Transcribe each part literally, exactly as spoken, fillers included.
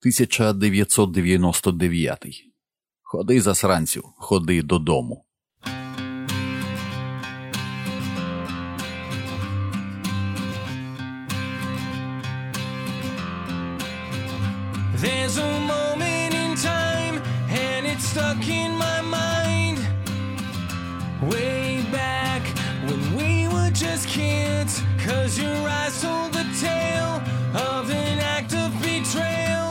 тисяча дев'ятсот дев'яносто дев'ятий. Ходи, засранцю, ходи додому. There's a moment in time, and it's stuck in my mind. Way back when we were just kids, 'cause your eyes told the tale of an act of betrayal.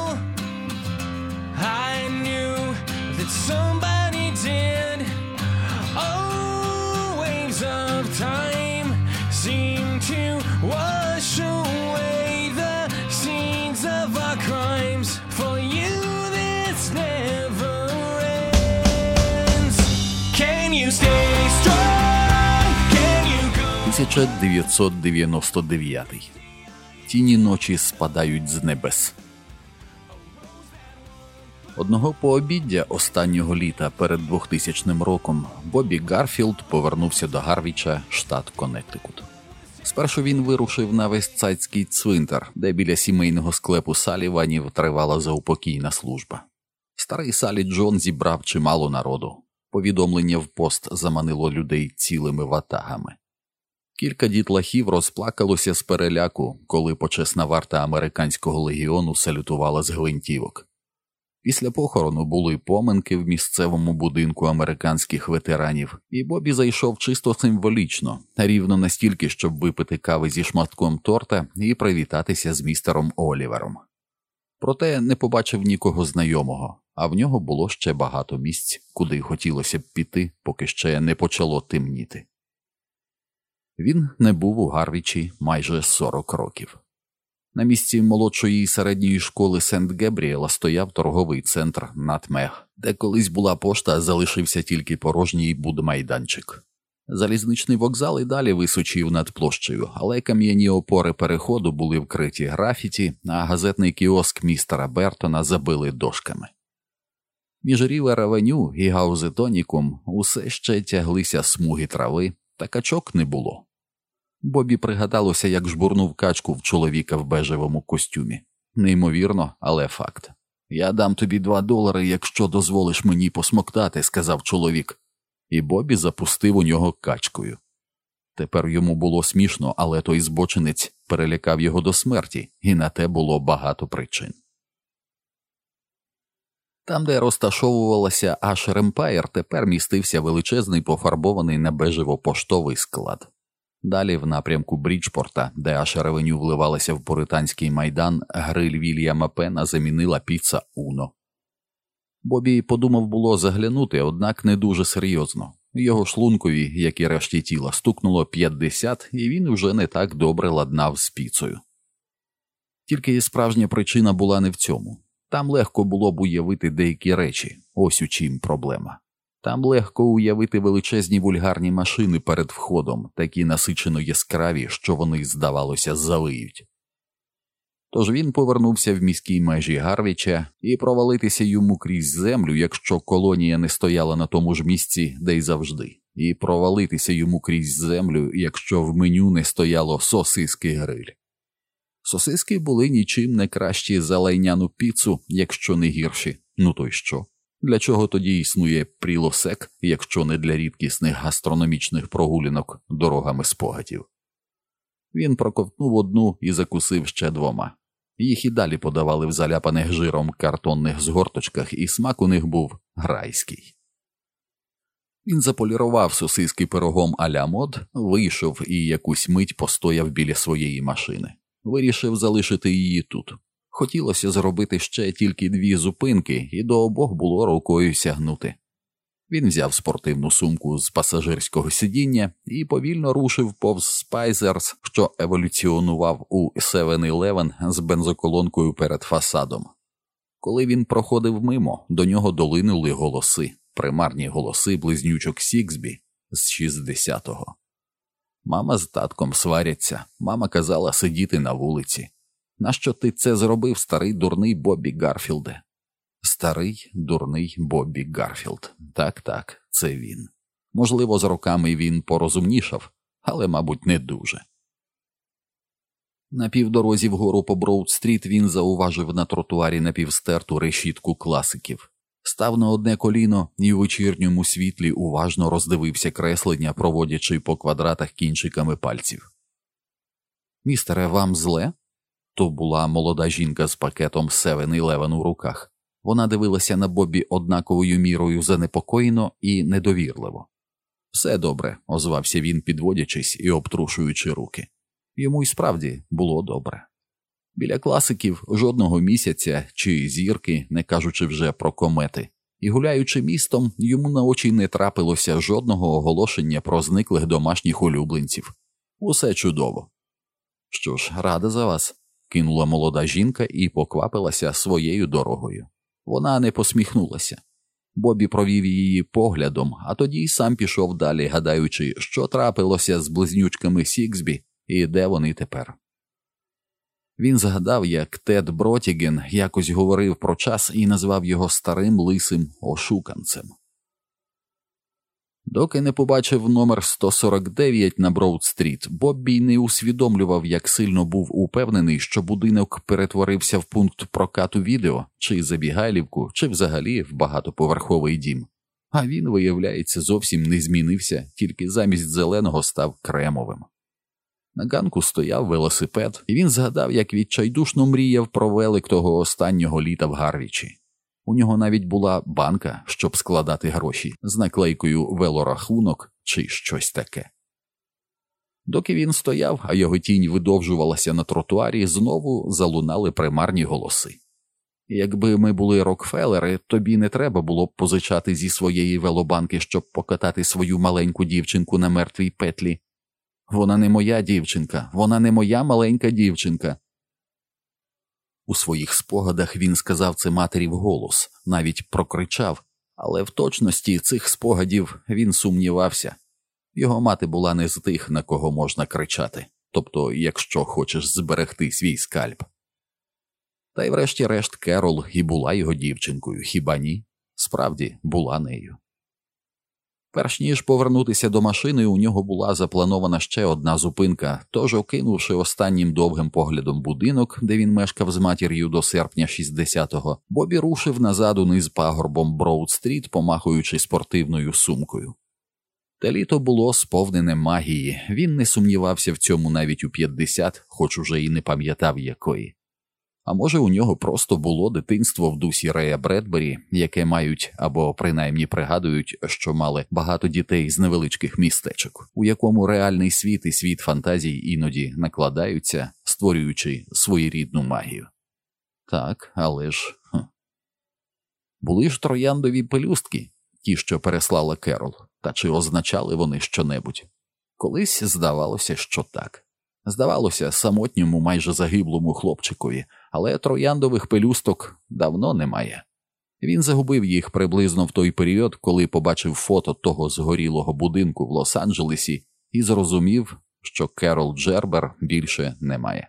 I knew that somebody did. Oh, waves of time seem to wash away the scenes of our crimes. For you this never ends. Can you stay strong? Can you go? тисяча дев'ятсот дев'яносто дев'ятий. Тіні ночі спадають з небес. Одного пообіддя останнього літа перед двохтисячним роком Бобі Гарфілд повернувся до Гарвіча, штат Коннектикут. Спершу він вирушив на Вестсайдський цвинтар, де біля сімейного склепу Саліванів тривала заупокійна служба. Старий Салі Джон зібрав чимало народу. Повідомлення в пост заманило людей цілими ватагами. Кілька дітлахів розплакалося з переляку, коли почесна варта американського легіону салютувала з гвинтівок. Після похорону були поминки в місцевому будинку американських ветеранів, і Бобі зайшов чисто символічно, рівно настільки, щоб випити кави зі шматком торта і привітатися з містером Олівером. Проте не побачив нікого знайомого, а в нього було ще багато місць, куди хотілося б піти, поки ще не почало темніти. Він не був у Гарвічі майже сорок років. На місці молодшої і середньої школи Сент-Гебріела стояв торговий центр Натмег, де колись була пошта, залишився тільки порожній будмайданчик. Залізничний вокзал і далі височив над площею, але кам'яні опори переходу були вкриті графіті, а газетний кіоск містера Бертона забили дошками. Між Рівер-авеню і Гаузетоніком усе ще тяглися смуги трави, та качок не було. Бобі пригадалося, як жбурнув качку в чоловіка в бежевому костюмі. Неймовірно, але факт. «Я дам тобі два долари, якщо дозволиш мені посмоктати», – сказав чоловік. І Бобі запустив у нього качкою. Тепер йому було смішно, але той збочинець перелякав його до смерті, і на те було багато причин. Там, де розташовувалася Ашер Емпайр, тепер містився величезний пофарбований на бежево поштовий склад. Далі, в напрямку Бріджпорта, де Ашер-авеню вливалася в Пуританський майдан, гриль Вільяма Пена замінила піца Уно. Бобі подумав було заглянути, однак не дуже серйозно. Його шлункові, як і решті тіла, стукнуло п'ятдесят, і він уже не так добре ладнав з піцею. Тільки справжня причина була не в цьому. Там легко було б уявити деякі речі, ось у чим проблема. Там легко уявити величезні вульгарні машини перед входом, такі насичено яскраві, що вони, здавалося, завиють. Тож він повернувся в міській межі Гарвіча, і провалитися йому крізь землю, якщо колонія не стояла на тому ж місці, де й завжди, і провалитися йому крізь землю, якщо в меню не стояло сосиски-гриль. Сосиски були нічим не кращі за лайняну піцу, якщо не гірші, ну то й що? Для чого тоді існує прілосек, якщо не для рідкісних гастрономічних прогулянок дорогами спогадів? Він проковтнув одну і закусив ще двома. Їх і далі подавали в заляпаних жиром картонних згорточках, і смак у них був райський. Він заполірував сосиски пирогом а-ля мод, вийшов і якусь мить постояв біля своєї машини. Вирішив залишити її тут. Хотілося зробити ще тільки дві зупинки, і до обох було рукою сягнути. Він взяв спортивну сумку з пасажирського сидіння і повільно рушив повз Спайсерс, що еволюціонував у севен-Елевен з бензоколонкою перед фасадом. Коли він проходив мимо, до нього долинули голоси, примарні голоси близнючок Сіксбі з шістдесятого. Мама з татком сваряться, мама казала сидіти на вулиці. Нащо ти це зробив, старий дурний Бобі Гарфілде? Старий дурний Бобі Гарфілд. Так-так, це він. Можливо, з роками він порозумнішав, але, мабуть, не дуже. На півдорозі вгору по Броуд-стріт він зауважив на тротуарі напівстерту решітку класиків. Став на одне коліно і в вечірньому світлі уважно роздивився креслення, проводячи по квадратах кінчиками пальців. «Містере, вам зле?» То була молода жінка з пакетом севен-Елевен у руках. Вона дивилася на Боббі однаковою мірою занепокоєно і недовірливо. «Все добре», – озвався він, підводячись і обтрушуючи руки. Йому й справді було добре. Біля класиків жодного місяця чи зірки, не кажучи вже про комети. І гуляючи містом, йому на очі не трапилося жодного оголошення про зниклих домашніх улюбленців. Усе чудово. «Що ж, рада за вас», – кинула молода жінка і поквапилася своєю дорогою. Вона не посміхнулася. Боббі провів її поглядом, а тоді й сам пішов далі, гадаючи, що трапилося з близнючками Сіксбі і де вони тепер. Він згадав, як Тед Бротіген якось говорив про час і назвав його старим лисим ошуканцем. Доки не побачив номер сто сорок дев'ять на Броуд-стріт, Боббі не усвідомлював, як сильно був упевнений, що будинок перетворився в пункт прокату відео, чи забігайлівку, чи взагалі в багатоповерховий дім. А він, виявляється, зовсім не змінився, тільки замість зеленого став кремовим. На ганку стояв велосипед, і він згадав, як відчайдушно мріяв про велик того останнього літа в Гарвічі. У нього навіть була банка, щоб складати гроші, з наклейкою «велорахунок» чи щось таке. Доки він стояв, а його тінь видовжувалася на тротуарі, знову залунали примарні голоси. «Якби ми були Рокфеллери, тобі не треба було б позичати зі своєї велобанки, щоб покатати свою маленьку дівчинку на мертвій петлі. Вона не моя дівчинка, вона не моя маленька дівчинка». У своїх спогадах він сказав це матері вголос, навіть прокричав, але в точності цих спогадів він сумнівався. Його мати була не з тих, на кого можна кричати, тобто, якщо хочеш зберегти свій скальп. Та й врешті-решт Керол і була його дівчинкою, хіба ні? Справді, була нею. Перш ніж повернутися до машини, у нього була запланована ще одна зупинка, тож, окинувши останнім довгим поглядом будинок, де він мешкав з матір'ю до серпня шістдесятого, Боббі рушив назад униз пагорбом Броуд-стріт, помахуючи спортивною сумкою. Те літо було сповнене магії, він не сумнівався в цьому навіть у п'ятдесят, хоч уже і не пам'ятав якої. А може, у нього просто було дитинство в дусі Рея Бредбері, яке мають, або принаймні пригадують, що мали багато дітей з невеличких містечок, у якому реальний світ і світ фантазій іноді накладаються, створюючи своєрідну магію. Так, але ж... Хм. Були ж трояндові пелюстки, ті, що переслала Керол, та чи означали вони щонебудь? Колись здавалося, що так. Здавалося, самотньому, майже загиблому хлопчикові, але трояндових пелюсток давно немає. Він загубив їх приблизно в той період, коли побачив фото того згорілого будинку в Лос-Анджелесі і зрозумів, що Керол Джербер більше немає.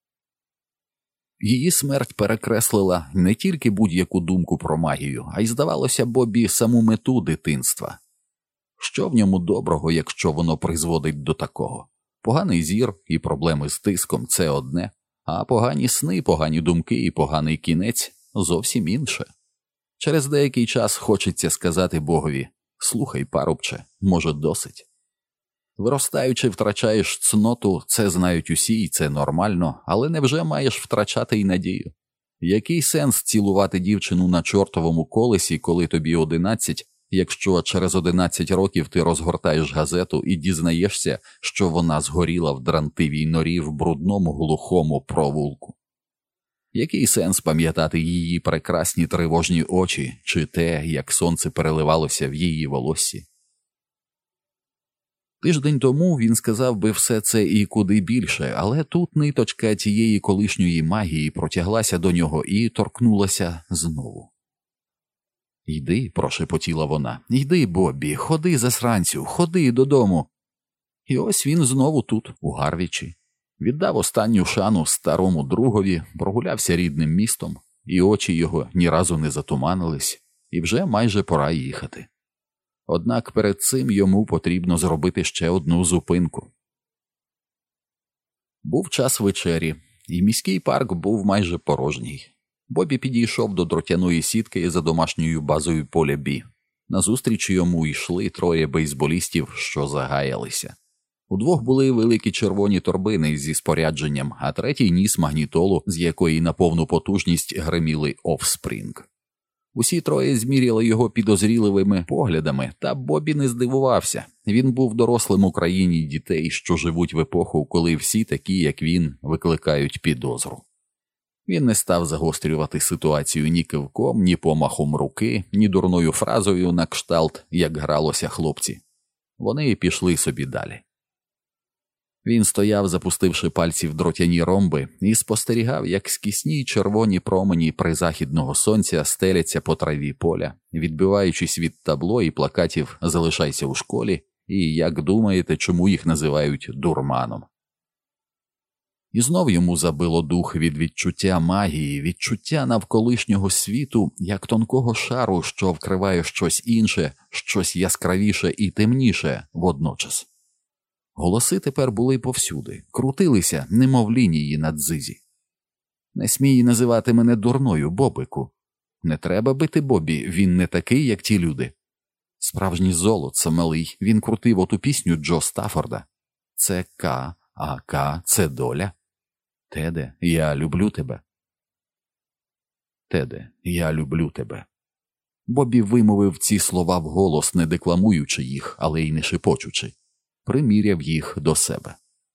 Її смерть перекреслила не тільки будь-яку думку про магію, а й, здавалося, Боббі саму мету дитинства. Що в ньому доброго, якщо воно призводить до такого? Поганий зір і проблеми з тиском – це одне, а погані сни, погані думки і поганий кінець – зовсім інше. Через деякий час хочеться сказати Богові: «Слухай, парубче, може, досить». Виростаючи, втрачаєш цноту, це знають усі і це нормально, але невже маєш втрачати й надію? Який сенс цілувати дівчину на чортовому колесі, коли тобі одинадцять, якщо через одинадцять років ти розгортаєш газету і дізнаєшся, що вона згоріла в дрантивій норі в брудному глухому провулку? Який сенс пам'ятати її прекрасні тривожні очі, чи те, як сонце переливалося в її волоссі? Тиждень тому він сказав би все це і куди більше, але тут ниточка тієї колишньої магії протяглася до нього і торкнулася знову. «Йди», – прошепотіла вона, – «йди, Боббі, ходи, засранцю, ходи додому». І ось він знову тут, у Гарвічі. Віддав останню шану старому другові, прогулявся рідним містом, і очі його ні разу не затуманились, і вже майже пора їхати. Однак перед цим йому потрібно зробити ще одну зупинку. Був час вечері, і міський парк був майже порожній. Бобі підійшов до дротяної сітки за домашньою базою поля Бі. Назустріч йому йшли троє бейсболістів, що загаялися. Удвох були великі червоні торбини зі спорядженням, а третій ніс магнітолу, з якої на повну потужність гриміли Offspring. Усі троє зміряли його підозріливими поглядами, та Бобі не здивувався. Він був дорослим у країні дітей, що живуть в епоху, коли всі такі, як він, викликають підозру. Він не став загострювати ситуацію ні кивком, ні помахом руки, ні дурною фразою на кшталт, як гралося хлопці. Вони пішли собі далі. Він стояв, запустивши пальці в дротяні ромби, і спостерігав, як скісні червоні промені призахідного сонця стеляться по траві поля, відбиваючись від табло і плакатів «Залишайся у школі» і «Як думаєте, чому їх називають дурманом?». І знов йому забило дух від відчуття магії, відчуття навколишнього світу, як тонкого шару, що вкриває щось інше, щось яскравіше і темніше водночас. Голоси тепер були повсюди, крутилися, немов лінії на дзизі. «Не смій називати мене дурною, Бобику. Не треба бити Бобі, він не такий, як ті люди». Справжній золото, малий, він крутив оту пісню Джо Стаффорда. Це К, а К – це доля. Теде, я люблю тебе. Теде, я люблю тебе. Бобі вимовив ці слова вголос, не декламуючи їх, але й не шепочучи. Приміряв їх до себе.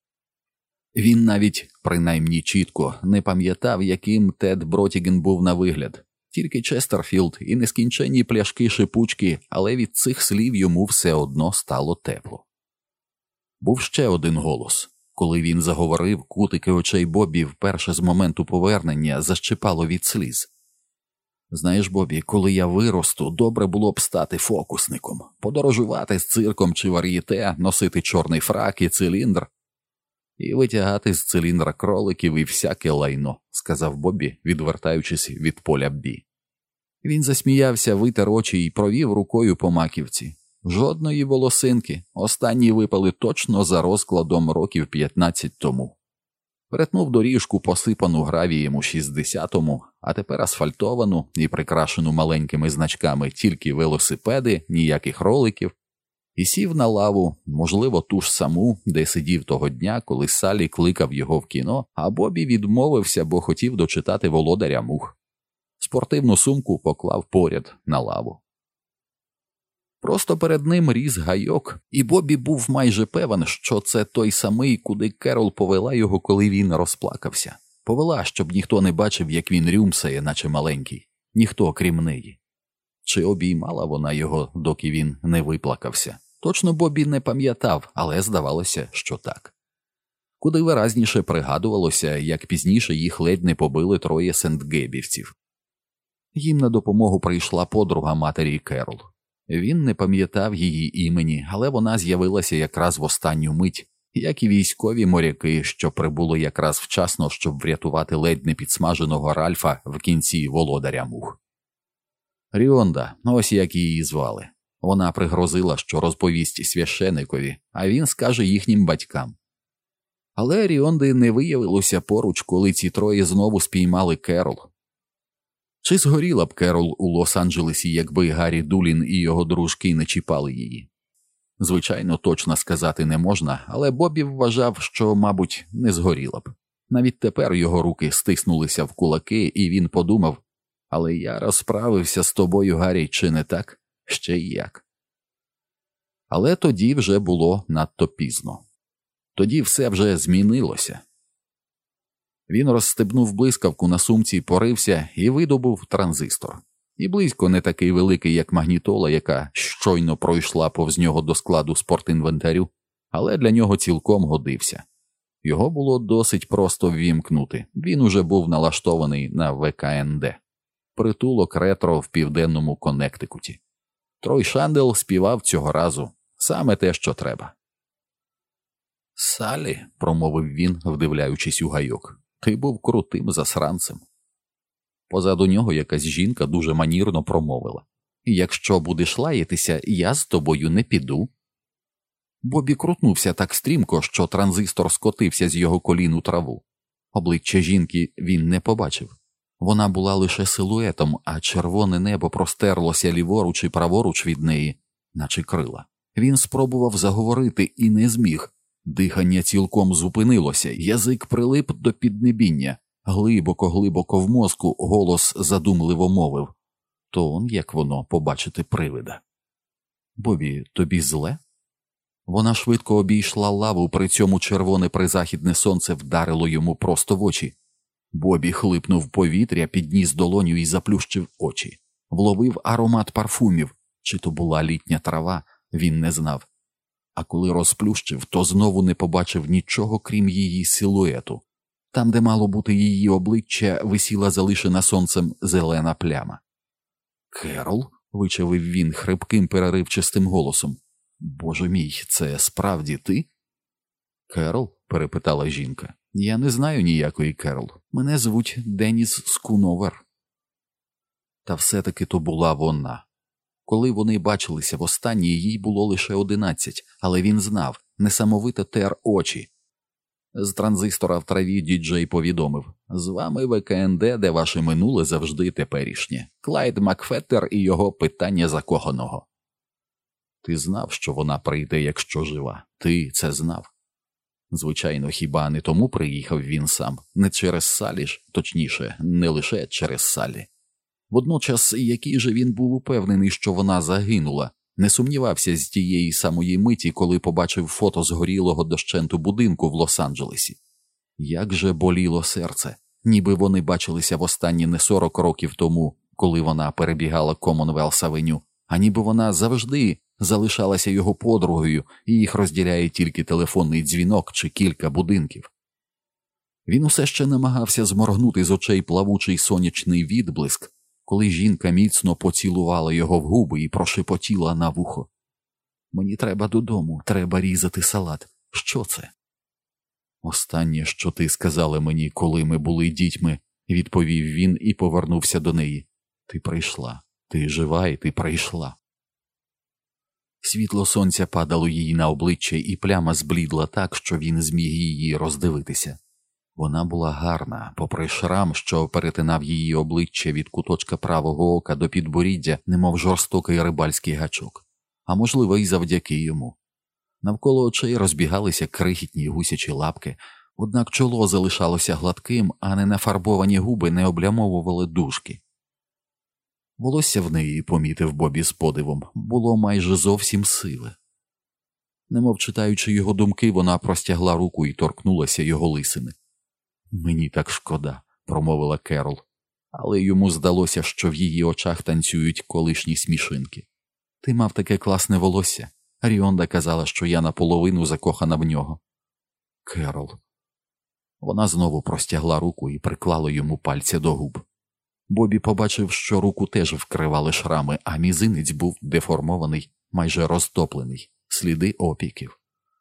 Він навіть, принаймні чітко, не пам'ятав, яким Тед Бротіген був на вигляд. Тільки Честерфілд і нескінченні пляшки-шипучки, але від цих слів йому все одно стало тепло. Був ще один голос. Коли він заговорив, кутики очей Бобі вперше з моменту повернення защипало від сліз. «Знаєш, Бобі, коли я виросту, добре було б стати фокусником, подорожувати з цирком чи вар'єте, носити чорний фрак і циліндр і витягати з циліндра кроликів і всяке лайно», – сказав Бобі, відвертаючись від поля Бі. Він засміявся, витер очі і провів рукою по маківці. Жодної волосинки, останні випали точно за розкладом років п'ятнадцять тому. Перетнув доріжку, посипану гравієм у шістдесятому, а тепер асфальтовану і прикрашену маленькими значками тільки велосипеди, ніяких роликів, і сів на лаву, можливо, ту ж саму, де сидів того дня, коли Саллі кликав його в кіно, а Бобі відмовився, бо хотів дочитати «Володаря мух». Спортивну сумку поклав поряд на лаву. Просто перед ним ріс гайок, і Бобі був майже певен, що це той самий, куди Керол повела його, коли він розплакався. Повела, щоб ніхто не бачив, як він рюмсає, наче маленький. Ніхто, крім неї. Чи обіймала вона його, доки він не виплакався? Точно Бобі не пам'ятав, але здавалося, що так. Куди виразніше пригадувалося, як пізніше їх ледь не побили троє сентгебівців. Їм на допомогу прийшла подруга матері Керол. Він не пам'ятав її імені, але вона з'явилася якраз в останню мить, як і військові моряки, що прибули якраз вчасно, щоб врятувати ледь не підсмаженого Ральфа в кінці «Володаря мух». Ріонда, ось як її звали. Вона пригрозила, що розповість священикові, а він скаже їхнім батькам. Але Ріонди не виявилося поруч, коли ці троє знову спіймали Керол. Чи згоріла б Керол у Лос-Анджелесі, якби Гаррі Дулін і його дружки не чіпали її? Звичайно, точно сказати не можна, але Бобі вважав, що, мабуть, не згоріла б. Навіть тепер його руки стиснулися в кулаки, і він подумав: «Але я розправився з тобою, Гаррі, чи не так? Ще й як». Але тоді вже було надто пізно. Тоді все вже змінилося. Він розстебнув блискавку на сумці, порився і видобув транзистор. І близько не такий великий, як магнітола, яка щойно пройшла повз нього до складу спортінвентарю, але для нього цілком годився. Його було досить просто ввімкнути, він уже був налаштований на ве ка ен де. Притулок ретро в південному Коннектикуті. Трой Шандел співав цього разу саме те, що треба. «Саллі», – промовив він, вдивляючись у гайок, – «ти був крутим засранцем». Позаду нього якась жінка дуже манірно промовила: «Якщо будеш лаятися, я з тобою не піду». Бобі крутнувся так стрімко, що транзистор скотився з його колін у траву. Обличчя жінки він не побачив. Вона була лише силуетом, а червоне небо простерлося ліворуч і праворуч від неї, наче крила. Він спробував заговорити і не зміг. Дихання цілком зупинилося, язик прилип до піднебіння. Глибоко-глибоко в мозку голос задумливо мовив: «То он, як воно, побачити привида». «Бобі, тобі зле?» Вона швидко обійшла лаву, при цьому червоне призахідне сонце вдарило йому просто в очі. Бобі хлипнув повітря, підніс долоню і заплющив очі. Вловив аромат парфумів. Чи то була літня трава, він не знав. А коли розплющив, то знову не побачив нічого, крім її силуету. Там, де мало бути її обличчя, висіла залишена сонцем зелена пляма. «Керол?» – вичавив він хрипким переривчастим голосом. «Боже мій, це справді ти?» «Керол?» – перепитала жінка. «Я не знаю ніякої Керол. Мене звуть Деніс Скуновер». Та все-таки то була вона. Коли вони бачилися востаннє, їй було лише одинадцять, але він знав, несамовито тер очі. З транзистора в траві діджей повідомив: «З вами В К Н Д, де ваше минуле завжди теперішнє. Клайд Макфеттер і його питання закоханого». «Ти знав, що вона прийде, якщо жива? Ти це знав?» Звичайно, хіба не тому приїхав він сам? Не через Салі ж, точніше, не лише через Салі. Водночас, який же він був упевнений, що вона загинула, не сумнівався з тієї самої миті, коли побачив фото згорілого дощенту будинку в Лос-Анджелесі. Як же боліло серце, ніби вони бачилися востаннє не сорок років тому, коли вона перебігала Коммонвелс-авеню, а ніби вона завжди залишалася його подругою, і їх розділяє тільки телефонний дзвінок чи кілька будинків. Він усе ще намагався зморгнути з очей плавучий сонячний відблиск, коли жінка міцно поцілувала його в губи і прошепотіла на вухо: «Мені треба додому, треба різати салат. Що це?» «Останнє, що ти сказала мені, коли ми були дітьми», – відповів він і повернувся до неї. «Ти прийшла. Ти жива і ти прийшла». Світло сонця падало їй на обличчя, і пляма зблідла так, що він зміг її роздивитися. Вона була гарна, попри шрам, що перетинав її обличчя від куточка правого ока до підборіддя, немов жорстокий рибальський гачок. А можливо, і завдяки йому. Навколо очей розбігалися крихітні гусячі лапки, однак чоло залишалося гладким, а ненафарбовані губи не облямовували дужки. Волосся в неї, помітив Бобі з подивом, було майже зовсім сиве. Немов читаючи його думки, вона простягла руку і торкнулася його лисини. «Мені так шкода», – промовила Керол, але йому здалося, що в її очах танцюють колишні смішинки. «Ти мав таке класне волосся. Ріонда казала, що я наполовину закохана в нього». «Керол». Вона знову простягла руку і приклала йому пальця до губ. Бобі побачив, що руку теж вкривали шрами, а мізинець був деформований, майже розтоплений, сліди опіків.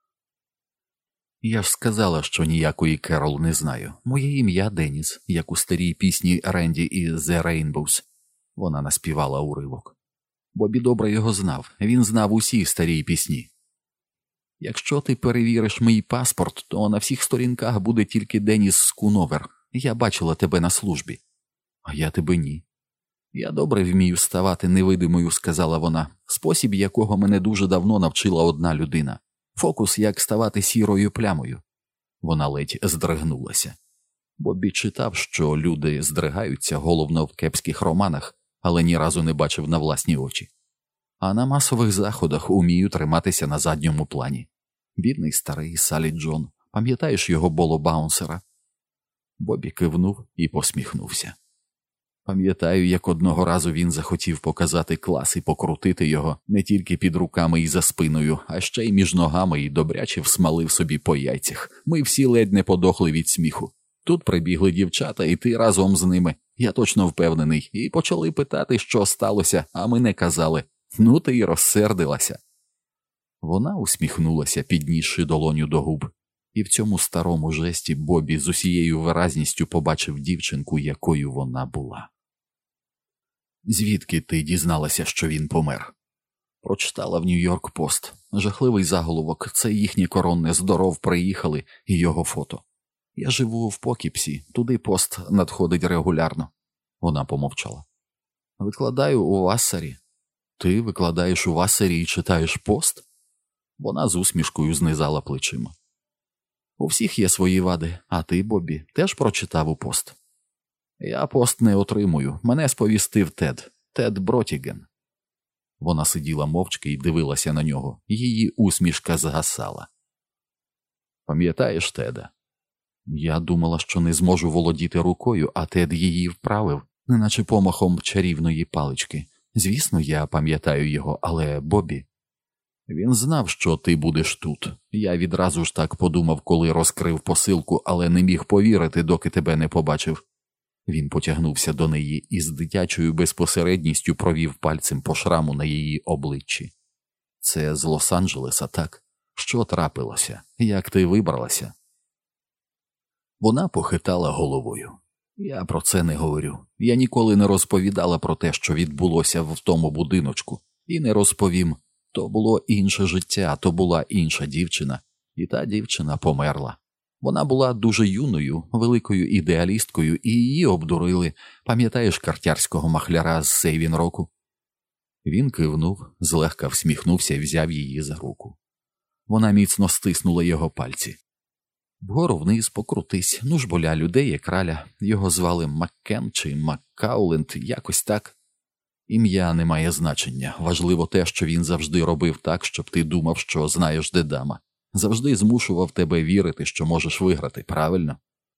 «Я ж сказала, що ніякої Керол не знаю. Моє ім'я Деніс, як у старій пісні Ренді і The Rainbows». Вона наспівала уривок. Бобі добре його знав, він знав усі старі пісні. «Якщо ти перевіриш мій паспорт, то на всіх сторінках буде тільки Деніс Скуновер. Я бачила тебе на службі». «А я тебе ні». «Я добре вмію ставати невидимою», – сказала вона, «спосіб, якого мене дуже давно навчила одна людина. Фокус, як ставати сірою плямою». Вона ледь здригнулася. Бобі читав, що люди здригаються головно в кепських романах, але ні разу не бачив на власні очі. А на масових заходах уміють триматися на задньому плані. Бідний старий Салі Джон, пам'ятаєш його боло-баунсера? Бобі кивнув і посміхнувся. Пам'ятаю, як одного разу він захотів показати клас і покрутити його не тільки під руками і за спиною, а ще й між ногами, і добряче всмалив собі по яйцях. Ми всі ледь не подохли від сміху. Тут прибігли дівчата, і ти разом з ними, я точно впевнений, і почали питати, що сталося, а ми не казали. Ну ти й розсердилася. Вона усміхнулася, піднісши долоню до губ. І в цьому старому жесті Бобі з усією виразністю побачив дівчинку, якою вона була. «Звідки ти дізналася, що він помер?» Прочитала в Нью-Йорк Пост. Жахливий заголовок. Це їхнє коронне здоров приїхали і його фото. Я живу в Покіпсі, туди Пост надходить регулярно. Вона помовчала. Викладаю у Вассарі. Ти викладаєш у Вассарі і читаєш Пост? Вона з усмішкою знизала плечима. У всіх є свої вади, а ти, Боббі, теж прочитав у Пост? Я Пост не отримую, мене сповістив Тед, Тед Бротіген. Вона сиділа мовчки і дивилася на нього, її усмішка згасала. Пам'ятаєш Теда? Я думала, що не зможу володіти рукою, а Тед її вправив, неначе помахом чарівної палички. Звісно, я пам'ятаю його, але, Боббі, він знав, що ти будеш тут. Я відразу ж так подумав, коли розкрив посилку, але не міг повірити, доки тебе не побачив. Він потягнувся до неї і з дитячою безпосередністю провів пальцем по шраму на її обличчі. Це з Лос-Анджелеса, так? Що трапилося? Як ти вибралася? Вона похитала головою. Я про це не говорю. Я ніколи не розповідала про те, що відбулося в тому будиночку. І не розповім. То було інше життя, то була інша дівчина. І та дівчина померла. Вона була дуже юною, великою ідеалісткою, і її обдурили. Пам'ятаєш картярського махляра з Сейвін-Року? Він кивнув, злегка всміхнувся і взяв її за руку. Вона міцно стиснула його пальці. Вгору вниз покрутись, ну ж боля людей є краля. Його звали Маккен чи Маккауленд, якось так. Ім'я не має значення. Важливо те, що він завжди робив так, щоб ти думав, що знаєш, де дама. Завжди змушував тебе вірити, що можеш виграти, правильно?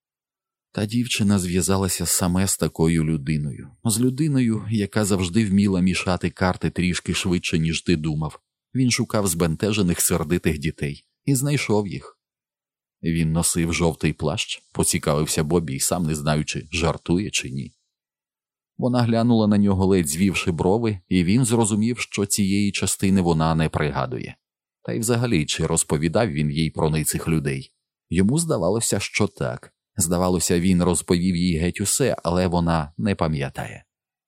Та дівчина зв'язалася саме з такою людиною. З людиною, яка завжди вміла мішати карти трішки швидше, ніж ти думав. Він шукав збентежених сердитих дітей і знайшов їх. Він носив жовтий плащ, поцікавився Боббі, сам не знаючи, жартує чи ні. Вона глянула на нього, ледь звівши брови, і він зрозумів, що цієї частини вона не пригадує. Та й взагалі, чи розповідав він їй про них людей? Йому здавалося, що так. Здавалося, він розповів їй геть усе, але вона не пам'ятає.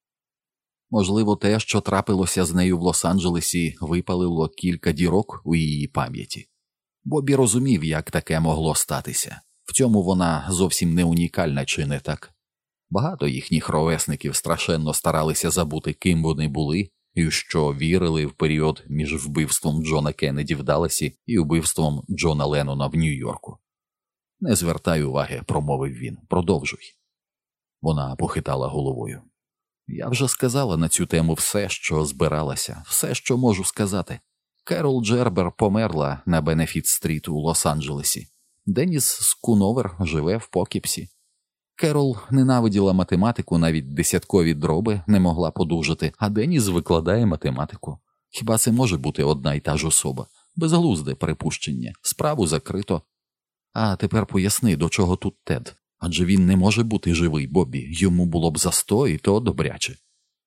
Можливо, те, що трапилося з нею в Лос-Анджелесі, випалило кілька дірок у її пам'яті. Боббі розумів, як таке могло статися. В цьому вона зовсім не унікальна, чи не так? Багато їхніх ровесників страшенно старалися забути, ким вони були, і що вірили в період між вбивством Джона Кеннеді в Далласі і вбивством Джона Леннона в Нью-Йорку. «Не звертай уваги», – промовив він, – «продовжуй». Вона похитала головою. «Я вже сказала на цю тему все, що збиралася, все, що можу сказати. Керол Джербер померла на Бенефіт-стріт у Лос-Анджелесі. Деніс Скуновер живе в Покіпсі. Керол ненавиділа математику, навіть десяткові дроби не могла подужати, а Деніс викладає математику. Хіба це може бути одна й та ж особа? Безглузде припущення. Справу закрито. А тепер поясни, до чого тут Тед. Адже він не може бути живий, Боббі. Йому було б застой, і то добряче.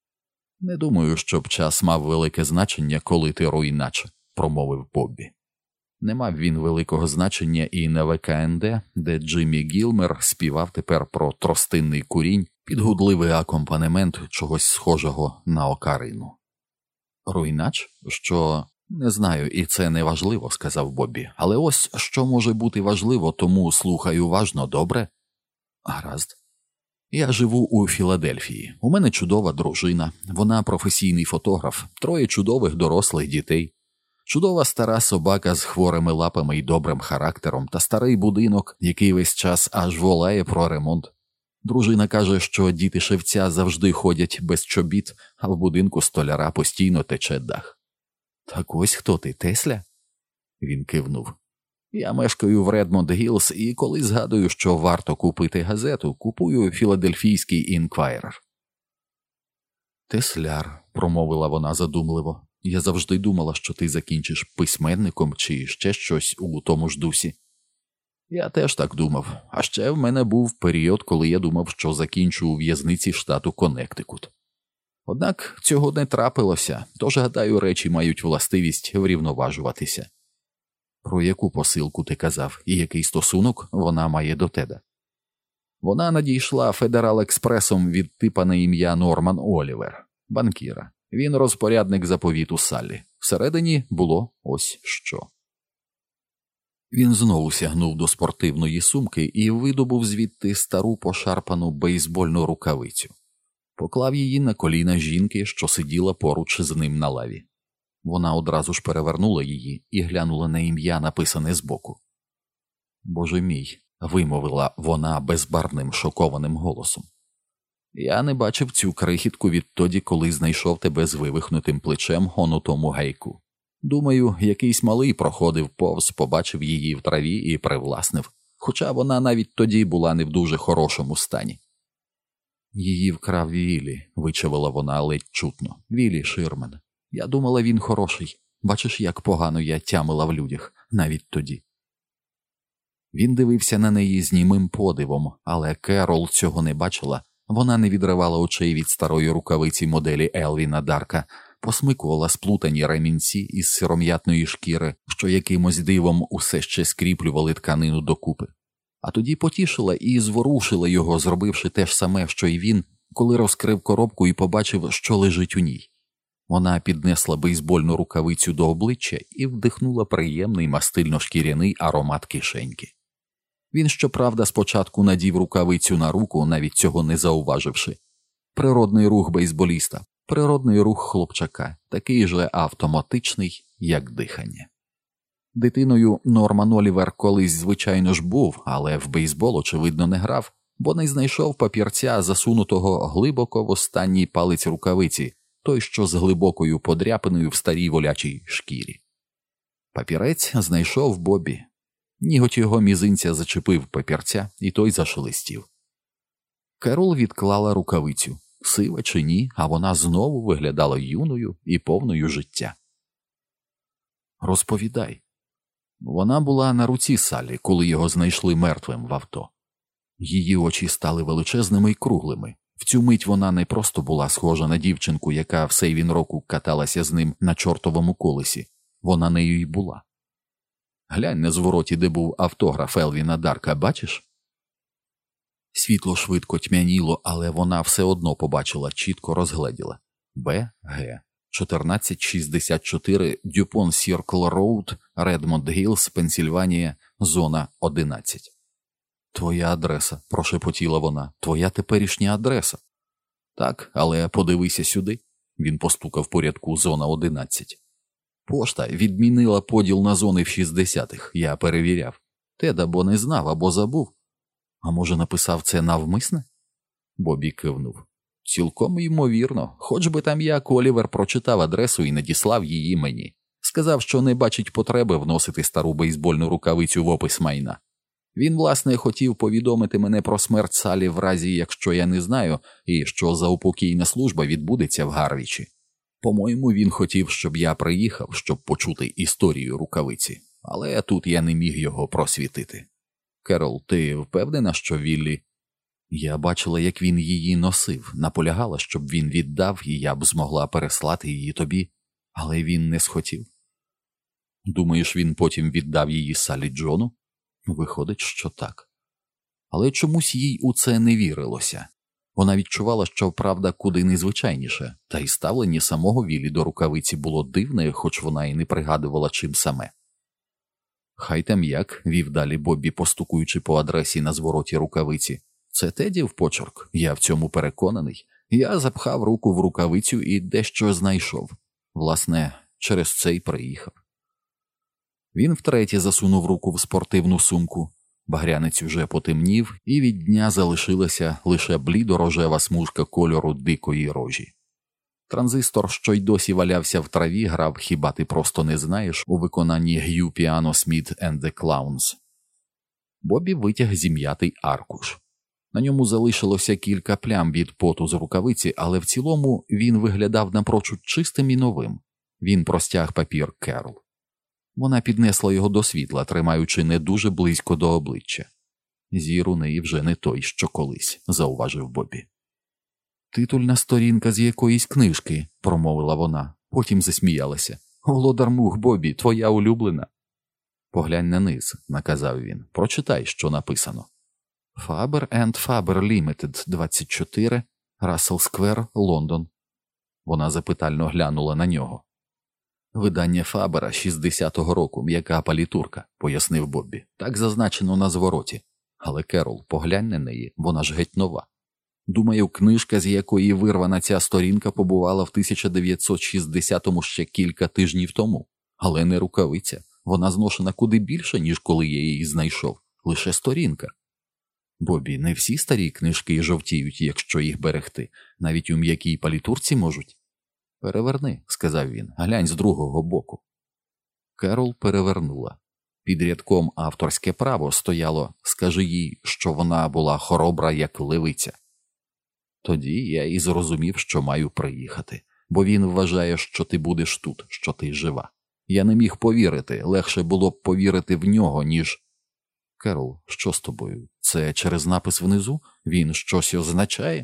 Не думаю, щоб час мав велике значення, коли ти руйнач, промовив Боббі. Не мав він великого значення і на В К Н Д, де Джиммі Гілмер співав тепер про тростинний курінь під гудливий акомпанемент чогось схожого на окарину. Руйнач? Що? Не знаю, і це не важливо, сказав Боббі. Але ось що може бути важливо, тому слухай уважно, добре? Гаразд. Я живу у Філадельфії. У мене чудова дружина. Вона професійний фотограф, троє чудових дорослих дітей. Чудова стара собака з хворими лапами і добрим характером та старий будинок, який весь час аж волає про ремонт. Дружина каже, що діти шевця завжди ходять без чобіт, а в будинку столяра постійно тече дах. Так ось хто ти, Тесля? Він кивнув. Я мешкаю в Редмонд-Гілз і коли згадую, що варто купити газету, купую Філадельфійський Інквайрер. Тесляр, промовила вона задумливо. Я завжди думала, що ти закінчиш письменником чи ще щось у тому ж дусі. Я теж так думав. А ще в мене був період, коли я думав, що закінчу у в'язниці штату Коннектикут. Однак цього не трапилося, тож, гадаю, речі мають властивість врівноважуватися. Про яку посилку ти казав і який стосунок вона має до Теда? Вона надійшла Федерал-експресом від типа на ім'я Норман Олівер, банкіра. Він розпорядник заповіту Саллі. Всередині було ось що. Він знову сягнув до спортивної сумки і видобув звідти стару пошарпану бейсбольну рукавицю. Поклав її на коліна жінки, що сиділа поруч з ним на лаві. Вона одразу ж перевернула її і глянула на ім'я, написане збоку. «Боже мій», – вимовила вона безбарвним шокованим голосом. «Я не бачив цю крихітку відтоді, коли знайшов тебе з вивихнутим плечем он у тому гайку. Думаю, якийсь малий проходив повз, побачив її в траві і привласнив, хоча вона навіть тоді була не в дуже хорошому стані». «Її вкрав Віллі», – вичавила вона ледь чутно. «Віллі Ширмен. Я думала, він хороший. Бачиш, як погано я тямила в людях, навіть тоді». Він дивився на неї з німим подивом, але Керол цього не бачила. Вона не відривала очей від старої рукавиці моделі Елвіна Дарка, посмикувала сплутані ремінці із сиром'ятної шкіри, що якимось дивом усе ще скріплювали тканину докупи. А тоді потішила і зворушила його, зробивши те ж саме, що й він, коли розкрив коробку і побачив, що лежить у ній. Вона піднесла бейсбольну рукавицю до обличчя і вдихнула приємний мастильно-шкіряний аромат кишеньки. Він, щоправда, спочатку надів рукавицю на руку, навіть цього не зауваживши. Природний рух бейсболіста, природний рух хлопчака, такий же автоматичний, як дихання. Дитиною Норман Олівер колись, звичайно ж, був, але в бейсбол, очевидно, не грав, бо не знайшов папірця, засунутого глибоко в останній палець рукавиці, той, що з глибокою подряпиною в старій волячій шкірі. Папірець знайшов Бобі. Ніготь його мізинця зачепив папірця, і той зашелестів. Керол відклала рукавицю. Сива чи ні, а вона знову виглядала юною і повною життя. «Розповідай». Вона була на руці Саллі, коли його знайшли мертвим в авто. Її очі стали величезними й круглими. В цю мить вона не просто була схожа на дівчинку, яка в сейвін року каталася з ним на чортовому колесі. Вона нею й була. «Глянь на звороті, де був автограф Елвіна Дарка, бачиш?» Світло швидко тьмяніло, але вона все одно побачила, чітко розгледіла. Б Г чотирнадцять шістдесят чотири Дюпон Сіркл Роуд, Редмонд Гілс, Пенсільванія, зона одинадцять. «Твоя адреса», – прошепотіла вона, – «твоя теперішня адреса». «Так, але подивися сюди», – він постукав по рядку зона одинадцять. «Пошта відмінила поділ на зони в шістдесятих, я перевіряв. Тед або не знав, або забув. А може, написав це навмисне?» Бобі кивнув. «Цілком ймовірно, хоч би там як Олівер прочитав адресу і надіслав її мені. Сказав, що не бачить потреби вносити стару бейсбольну рукавицю в опис майна. Він, власне, хотів повідомити мене про смерть Саллі в разі, якщо я не знаю, і що заупокійна служба відбудеться в Гарвічі. По-моєму, він хотів, щоб я приїхав, щоб почути історію рукавиці, але тут я не міг його просвітити. Керол, ти впевнена, що Віллі...» «Я бачила, як він її носив, наполягала, щоб він віддав, і я б змогла переслати її тобі, але він не схотів». «Думаєш, він потім віддав її Саллі Джону?» «Виходить, що так». Але чомусь їй у це не вірилося. Вона відчувала, що правда куди незвичайніше, та й ставлення самого Віллі до рукавиці було дивне, хоч вона і не пригадувала чим саме. «Хай там як», – вів далі Боббі, постукуючи по адресі на звороті рукавиці. «Це Тедів почерк, я в цьому переконаний. Я запхав руку в рукавицю і дещо знайшов. Власне, через це й приїхав». Він втретє засунув руку в спортивну сумку. Багрянець уже потемнів, і від дня залишилася лише блідо-рожева смужка кольору дикої рожі. Транзистор, що й досі валявся в траві, грав «Хіба ти просто не знаєш» у виконанні Г'ю Піано Сміт and the Clowns. Бобі витяг зім'ятий аркуш. На ньому залишилося кілька плям від поту з рукавиці, але в цілому він виглядав напрочуд чистим і новим. Він простяг папір Керол. Вона піднесла його до світла, тримаючи не дуже близько до обличчя. «Зір у неї вже не той, що колись», – зауважив Бобі. «Титульна сторінка з якоїсь книжки», – промовила вона, потім засміялася. «Володар мух, Бобі, твоя улюблена». «Поглянь на низ», – наказав він, – «прочитай, що написано». «Faber and Faber Limited, двадцять чотири, Рассел Сквер, Лондон». Вона запитально глянула на нього. Видання Фабера шістдесятого року, м'яка палітурка, пояснив Боббі. Так зазначено на звороті. Але, Керол, поглянь на неї, вона ж геть нова. Думаю, книжка, з якої вирвана ця сторінка, побувала в тисяча дев'ятсот шістдесятому ще кілька тижнів тому. Але не рукавиця. Вона зношена куди більше, ніж коли я її знайшов. Лише сторінка. Бобі, не всі старі книжки жовтіють, якщо їх берегти. Навіть у м'якій палітурці можуть. «Переверни», – сказав він, – «глянь з другого боку». Керол перевернула. Під рядком «авторське право» стояло «скажи їй, що вона була хоробра, як левиця». Тоді я і зрозумів, що маю приїхати, бо він вважає, що ти будеш тут, що ти жива. Я не міг повірити, легше було б повірити в нього, ніж... Керол, що з тобою? Це через напис внизу? Він щось означає?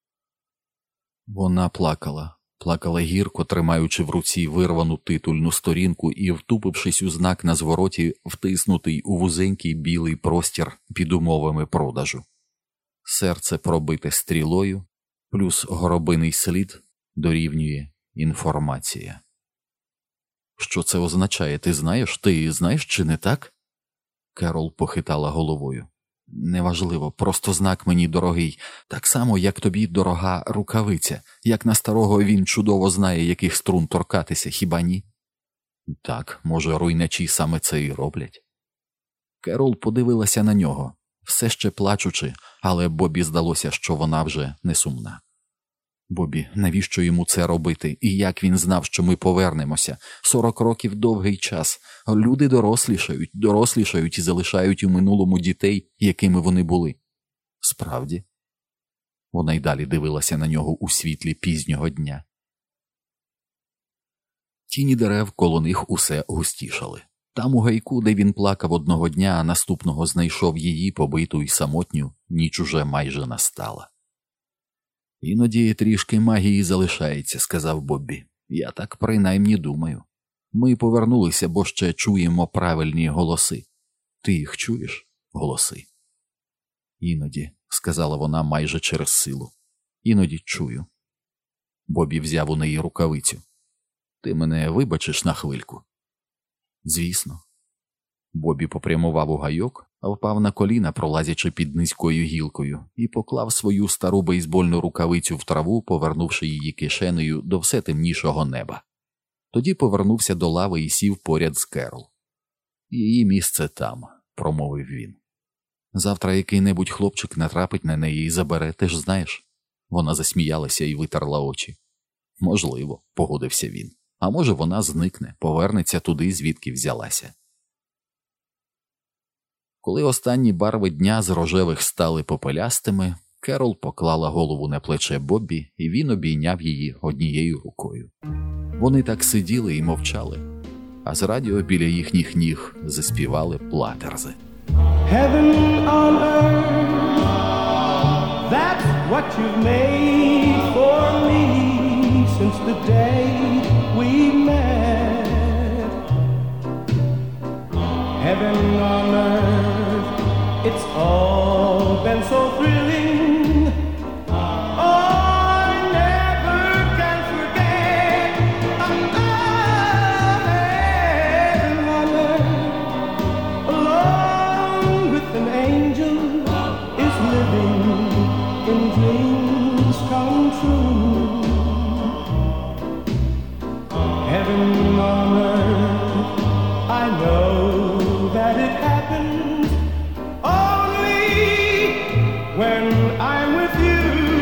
Вона плакала. Плакала гірко, тримаючи в руці вирвану титульну сторінку і, втупившись у знак на звороті, втиснутий у вузенький білий простір під умовами продажу. Серце пробите стрілою, плюс горобиний слід дорівнює інформація. Що це означає, ти знаєш? Ти знаєш, чи не так? Керол похитала головою. Неважливо, просто знак мені дорогий, так само, як тобі дорога рукавиця, як на старого він чудово знає, яких струн торкатися, хіба ні? Так, може, руйначі саме це і роблять. Керол подивилася на нього, все ще плачучи, але Бобі здалося, що вона вже не сумна. Бобі, навіщо йому це робити? І як він знав, що ми повернемося? Сорок років – довгий час. Люди дорослішають, дорослішають і залишають у минулому дітей, якими вони були. Справді? Вона й далі дивилася на нього у світлі пізнього дня. Тіні дерев коло них усе густішали. Там у гайку, де він плакав одного дня, а наступного знайшов її побиту й самотню, ніч уже майже настала. «Іноді трішки магії залишається», – сказав Боббі. «Я так принаймні думаю. Ми повернулися, бо ще чуємо правильні голоси. Ти їх чуєш? Голоси?» «Іноді», – сказала вона майже через силу. «Іноді чую». Боббі взяв у неї рукавицю. «Ти мене вибачиш на хвильку?» «Звісно». Боббі попрямував у гайок, а впав на коліна, пролазячи під низькою гілкою, і поклав свою стару бейсбольну рукавицю в траву, повернувши її кишенею до все темнішого неба. Тоді повернувся до лави і сів поряд з Керол. «Її місце там», – промовив він. «Завтра який-небудь хлопчик натрапить на неї і забере, ти ж знаєш?» Вона засміялася і витерла очі. «Можливо», – погодився він. «А може вона зникне, повернеться туди, звідки взялася». Коли останні барви дня з рожевих стали попелястими, Керол поклала голову на плече Боббі, і він обійняв її однією рукою. Вони так сиділи і мовчали, а з радіо біля їхніх ніг заспівали Платерзи. Heaven on earth, that's what you've made for me since the day we met. Heaven on earth, it's all been so thrilling. Oh, I never can forget. Heaven on earth, along with an angel, is living in dreams come true. Heaven on earth, I know that it happens only when I'm with you.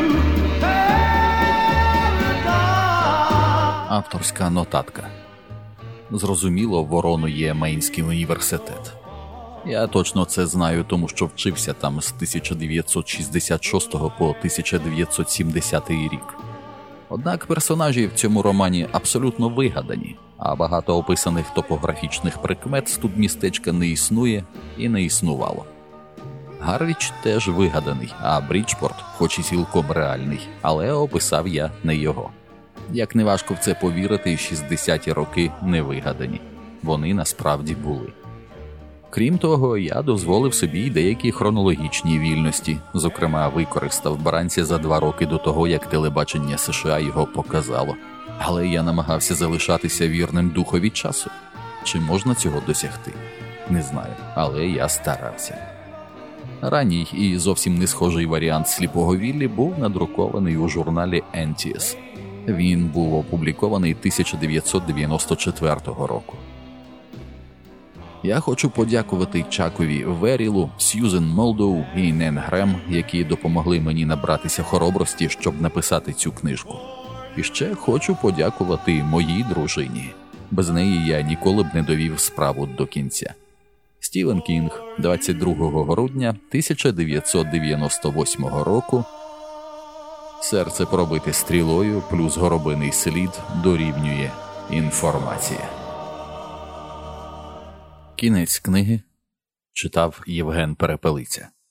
Paradise. Авторська нотатка. Зрозуміло, Ворону є Мейнський університет. Я точно це знаю, тому що вчився там з тисяча дев'ятсот шістдесят шостого по тисяча дев'ятсот сімдесятий рік. Однак персонажі в цьому романі абсолютно вигадані, а багато описаних топографічних прикмет з тут містечка не існує і не існувало. Гарвіч теж вигаданий, а Бріджпорт, хоч і цілком реальний, але описав я не його. Як не важко в це повірити, шістдесяті роки не вигадані. Вони насправді були. Крім того, я дозволив собі й деякі хронологічні вільності, зокрема використав бранці за два роки до того, як телебачення США його показало. Але я намагався залишатися вірним духові часу. Чи можна цього досягти? Не знаю, але я старався. Ранній і зовсім не схожий варіант «Сліпого Віллі» був надрукований у журналі «Ентіс». Він був опублікований тисяча дев'ятсот дев'яносто четвертого року. Я хочу подякувати Чакові Верілу, Сьюзен Молдоу і Нен Грем, які допомогли мені набратися хоробрості, щоб написати цю книжку. І ще хочу подякувати моїй дружині. Без неї я ніколи б не довів справу до кінця. Стівен Кінг, двадцять другого грудня тисяча дев'ятсот дев'яносто восьмого року. Серце пробите стрілою плюс горобиний слід дорівнює інформація. Кінець книги читав Євген Перепелиця.